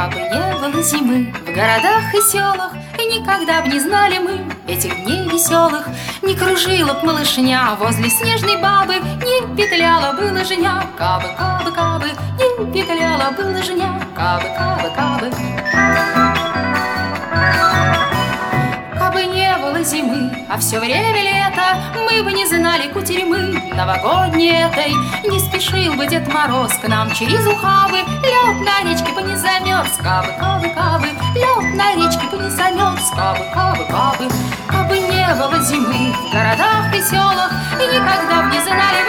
Кабы не было зимы в городах и селах, и никогда б не знали мы этих дней веселых. Не кружила б малышня возле снежной бабы, не петляла бы лыжня. Кабы, кабы, кабы, не петляла бы лыжня. Кабы, кабы, кабы. Кабы не было зимы, а все время лето, мы бы не знали кутерьмы новогодней этой. Не спешил бы Дед Мороз к нам через ухабы, лед на речке бы не замерз. Кабы, кабы, кабы, лед на речке бы не замерз. Кабы, кабы, кабы. Кабы не было зимы в городах и селах, и никогда б не знали